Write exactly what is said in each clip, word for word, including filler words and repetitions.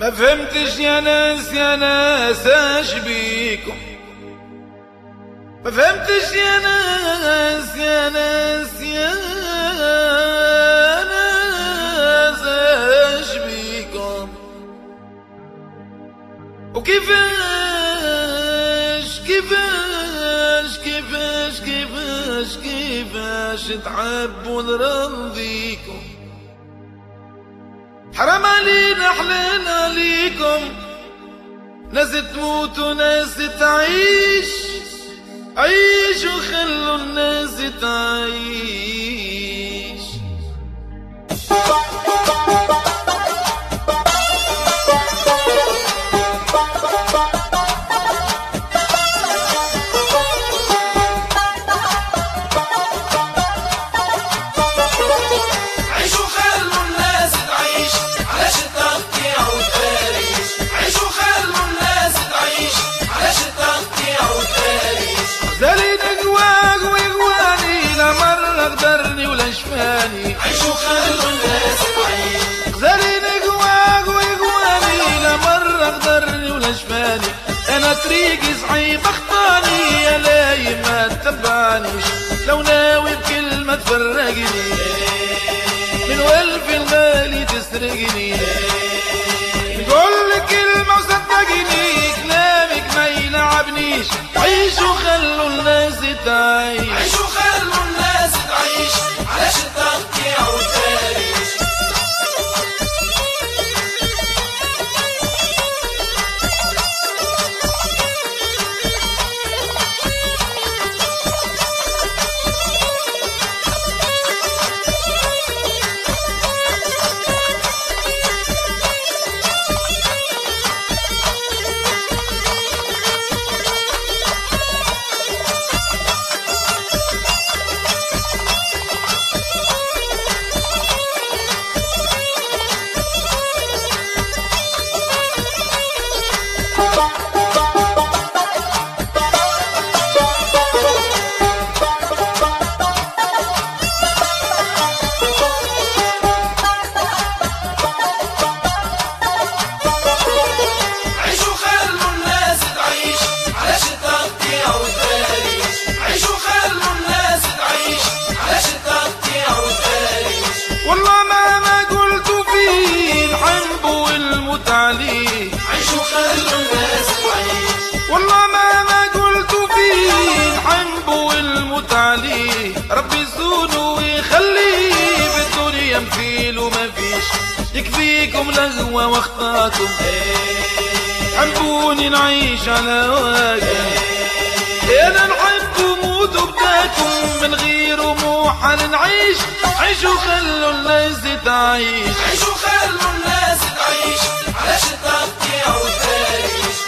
ما فهمتش يا ناس يا ناس اش بيكم، ما فهمتش يا ناس يا ناس يا ناس اش بيكم، وكيفاش كيفاش كيفاش كيفاش كيفاش تحبوا نرضيكم. حرام علينا حلال عليكم، ناس تموت وناس تعيش، عيشوا خلوا الناس تعيش. عيشوا خلوا الناس تعيش، غزالين قواق ويقواني لمرة قدرني ولا شفاني. انا طريقي صعيب اخطاني يا لاي ما تتبعنيش، لو ناوي بكلمة تفرقني من والف الغالي تسرقني. نقول لك كلمة وصدقني كلامك ما يلعبنيش. عيشوا خلوا الناس تعيش، عيشوا خلوا الناس تعيش علاش التقطيع والتاريخ. عيشوا خلوا الناس تعيش، والله ما ما قلت فيه الحنب والموت عليه. ربي يزونه ويخليه بالدنيا مثيل وما فيش، يكفيكم لغوة واخطاكم. حبوني نعيش على هواكم، انا نحب وموت وبداكم من غير مو حال نعيش. عيشوا خلوا الناس تعيش، عيشوا خلوا الناس تعيش علاش التقطيع والتاريخ.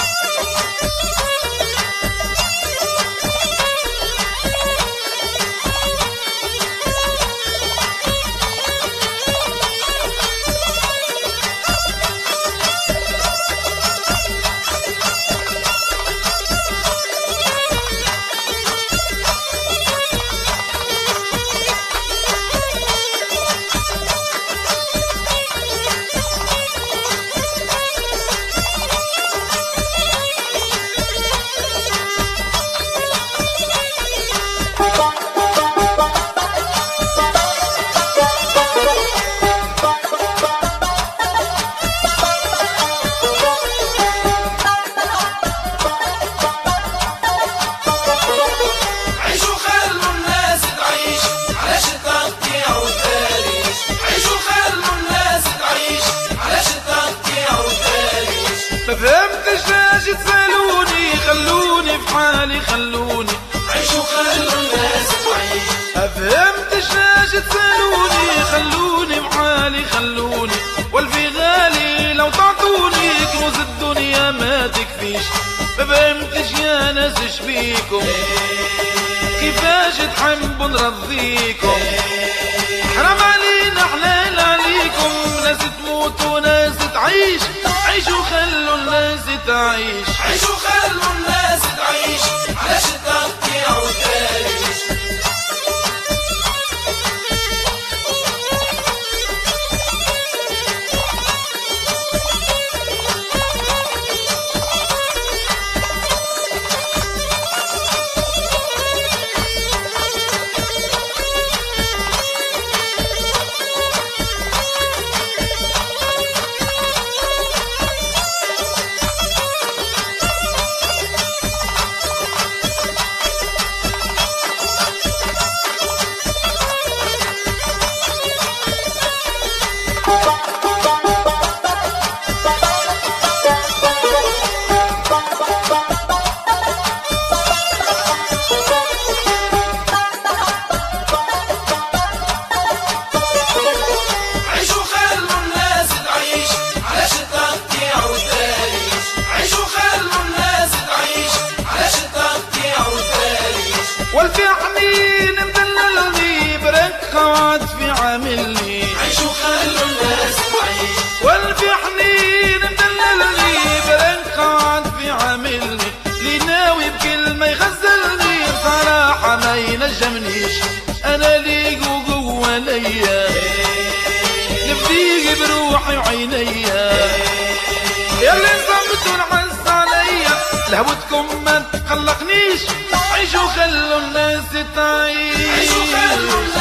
ما فهمتش ليش تسألوني، خلوني في حالي خلوني. عيشوا خلوا الناس تعيش، ما فهمتش ليش تسألوني، خلوني في حالي خلوني. والفي غالي لو تعطوني كنوز الدنيا ما تكفيش. ما فهمتش يا ناس شبيكم، كيفاش تحبوا نرضيكم. حرام علينا حلال عليكم، ناس تموت وناس تعيش. عيشوا خلوا الناس تعيش، عيشوا خلوا الناس تعيش علاش التقطيع والتاريخ. والفي حنين مدللني برك خوات في عاملني عيشوا خلوا الناس تعيش والفي حنين مدللني برك خوات في عاملني لي ناوي بكلمة يغزلني صراحة ما ينجمنيش أنا لي جوجو ليا نفديك بروحي وعينيا ياللي صمتوا العز عليا لهوتكم ما تقلقنيش عيشوا خلوا الناس تعيش.